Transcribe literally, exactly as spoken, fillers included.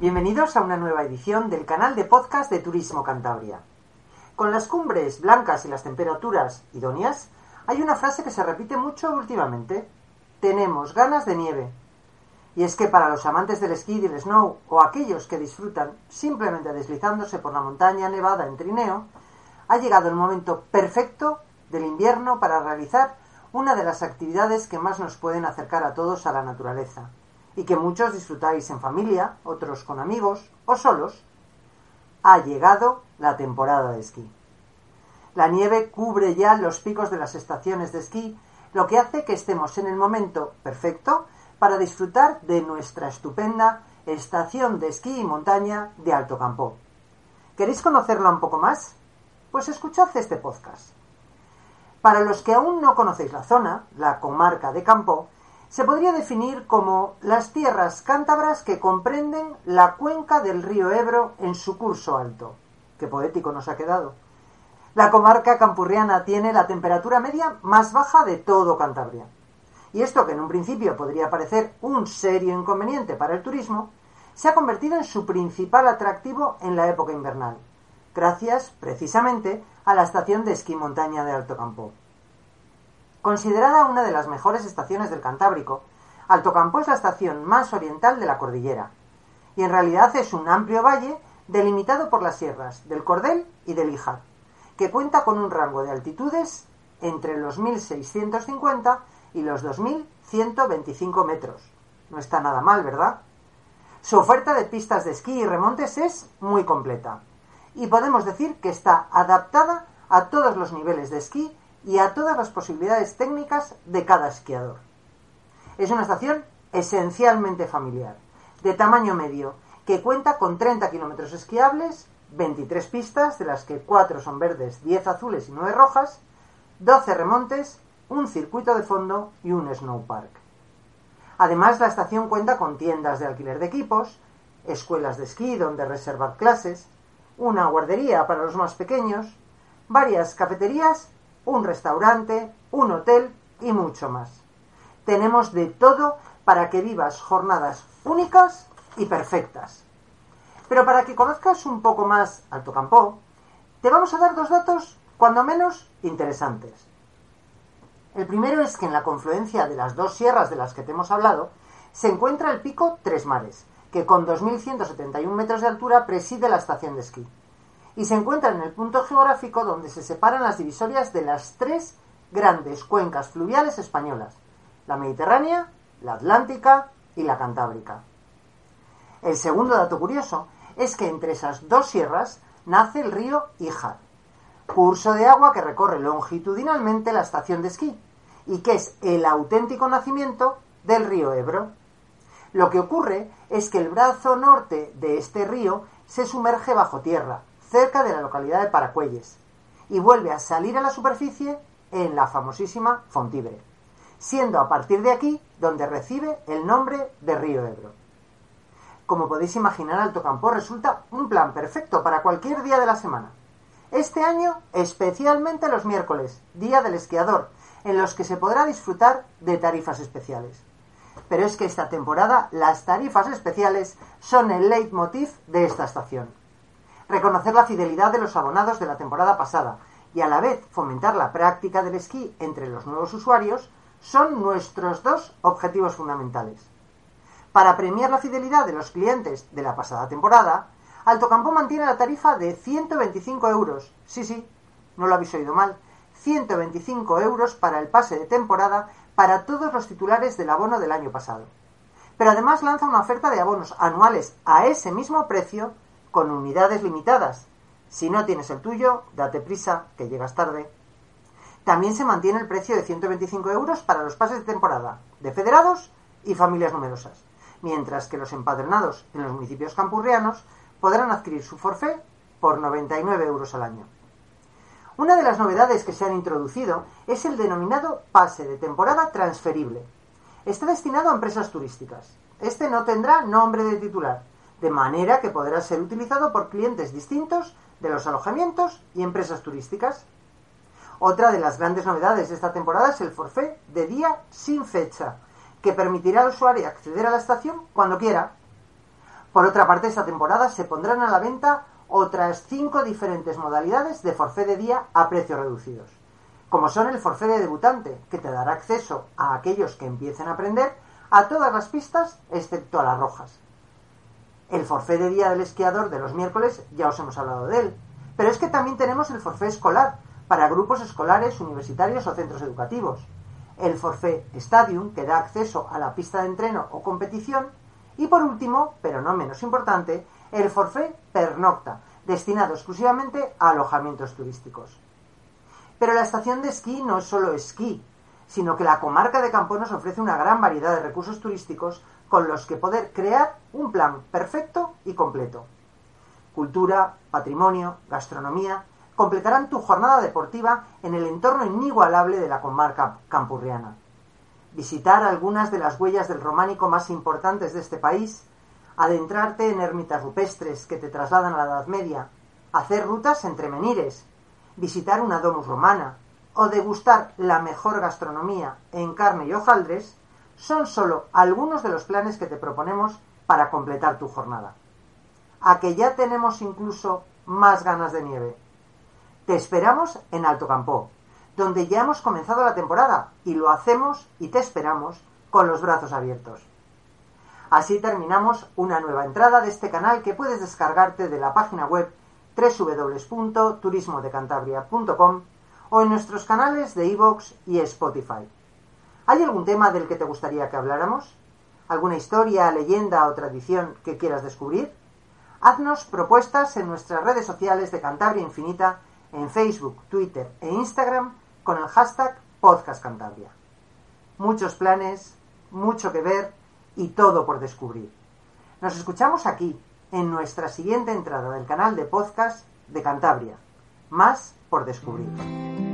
Bienvenidos a una nueva edición del canal de podcast de Turismo Cantabria. Con las cumbres blancas y las temperaturas idóneas, hay una frase que se repite mucho últimamente: tenemos ganas de nieve. Y es que para los amantes del esquí y del snow, o aquellos que disfrutan simplemente deslizándose por la montaña nevada en trineo, ha llegado el momento perfecto del invierno para realizar una de las actividades que más nos pueden acercar a todos a la naturaleza, y que muchos disfrutáis en familia, otros con amigos o solos. Ha llegado la temporada de esquí. La nieve cubre ya los picos de las estaciones de esquí, lo que hace que estemos en el momento perfecto para disfrutar de nuestra estupenda estación de esquí y montaña de Alto Campó. ¿Queréis conocerla un poco más? Pues escuchad este podcast. Para los que aún no conocéis la zona, la comarca de Campó, se podría definir como las tierras cántabras que comprenden la cuenca del río Ebro en su curso alto. Qué poético nos ha quedado. La comarca campurriana tiene la temperatura media más baja de todo Cantabria. Y esto, que en un principio podría parecer un serio inconveniente para el turismo, se ha convertido en su principal atractivo en la época invernal, gracias precisamente a la estación de esquí montaña de Alto Campó. Considerada una de las mejores estaciones del Cantábrico, Alto Campó es la estación más oriental de la cordillera, y en realidad es un amplio valle delimitado por las sierras del Cordel y del Híjar, que cuenta con un rango de altitudes entre los mil seiscientos cincuenta y los dos mil ciento veinticinco metros. No está nada mal, ¿verdad? Su oferta de pistas de esquí y remontes es muy completa, y podemos decir que está adaptada a todos los niveles de esquí y a todas las posibilidades técnicas de cada esquiador. Es una estación esencialmente familiar, de tamaño medio, que cuenta con treinta kilómetros esquiables, veintitrés pistas, de las que cuatro son verdes, diez azules y nueve rojas, doce remontes, un circuito de fondo y un snowpark. Además, la estación cuenta con tiendas de alquiler de equipos, escuelas de esquí donde reservar clases, una guardería para los más pequeños, varias cafeterías, un restaurante, un hotel y mucho más. Tenemos de todo para que vivas jornadas únicas y perfectas. Pero para que conozcas un poco más Alto Campó, te vamos a dar dos datos, cuando menos, interesantes. El primero es que en la confluencia de las dos sierras de las que te hemos hablado, se encuentra el pico Tres Mares, que con dos mil ciento setenta y un metros de altura preside la estación de esquí, y se encuentra en el punto geográfico donde se separan las divisorias de las tres grandes cuencas fluviales españolas: la Mediterránea, la Atlántica y la Cantábrica. El segundo dato curioso es que entre esas dos sierras nace el río Híjar, curso de agua que recorre longitudinalmente la estación de esquí y que es el auténtico nacimiento del río Ebro. Lo que ocurre es que el brazo norte de este río se sumerge bajo tierra, cerca de la localidad de Paracuelles, y vuelve a salir a la superficie en la famosísima Fontibre, siendo a partir de aquí donde recibe el nombre de río Ebro. Como podéis imaginar, Alto Campó resulta un plan perfecto para cualquier día de la semana. Este año, especialmente los miércoles, día del esquiador, en los que se podrá disfrutar de tarifas especiales. Pero es que esta temporada las tarifas especiales son el leitmotiv de esta estación. Reconocer la fidelidad de los abonados de la temporada pasada y a la vez fomentar la práctica del esquí entre los nuevos usuarios son nuestros dos objetivos fundamentales. Para premiar la fidelidad de los clientes de la pasada temporada, Alto Campó mantiene la tarifa de ciento veinticinco euros. Sí, sí, no lo habéis oído mal. ciento veinticinco euros para el pase de temporada para todos los titulares del abono del año pasado. Pero además lanza una oferta de abonos anuales a ese mismo precio con unidades limitadas. Si no tienes el tuyo, date prisa, que llegas tarde. También se mantiene el precio de ciento veinticinco euros para los pases de temporada de federados y familias numerosas, mientras que los empadronados en los municipios campurrianos podrán adquirir su forfait por noventa y nueve euros al año. Una de las novedades que se han introducido es el denominado pase de temporada transferible. Está destinado a empresas turísticas. Este no tendrá nombre de titular, de manera que podrá ser utilizado por clientes distintos de los alojamientos y empresas turísticas. Otra de las grandes novedades de esta temporada es el forfait de día sin fecha, que permitirá al usuario acceder a la estación cuando quiera. Por otra parte, esta temporada se pondrán a la venta otras cinco diferentes modalidades de forfait de día a precios reducidos, como son el forfait de debutante, que te dará acceso a aquellos que empiecen a aprender a todas las pistas excepto a las rojas. El forfait de día del esquiador de los miércoles ya os hemos hablado de él, pero es que también tenemos el forfait escolar para grupos escolares, universitarios o centros educativos, el forfait Stadium, que da acceso a la pista de entreno o competición, y por último, pero no menos importante, el forfait pernocta, destinado exclusivamente a alojamientos turísticos. Pero la estación de esquí no es solo esquí, sino que la comarca de Campoo nos ofrece una gran variedad de recursos turísticos con los que poder crear un plan perfecto y completo. Cultura, patrimonio, gastronomía completarán tu jornada deportiva en el entorno inigualable de la comarca campurriana. Visitar algunas de las huellas del románico más importantes de este país, adentrarte en ermitas rupestres que te trasladan a la Edad Media, hacer rutas entre menhires, visitar una domus romana o degustar la mejor gastronomía en carne y hojaldres son solo algunos de los planes que te proponemos para completar tu jornada. ¿A que ya tenemos incluso más ganas de nieve? Te esperamos en Alto Campoo, donde ya hemos comenzado la temporada y lo hacemos y te esperamos con los brazos abiertos. Así terminamos una nueva entrada de este canal que puedes descargarte de la página web doble u doble u doble u punto turismo de cantabria punto com o en nuestros canales de iVoox y Spotify. ¿Hay algún tema del que te gustaría que habláramos? ¿Alguna historia, leyenda o tradición que quieras descubrir? Haznos propuestas en nuestras redes sociales de Cantabria Infinita, en Facebook, Twitter e Instagram, con el hashtag PodcastCantabria. Muchos planes, mucho que ver y todo por descubrir. Nos escuchamos aquí, en nuestra siguiente entrada del canal de podcast de Cantabria. Más por descubrir.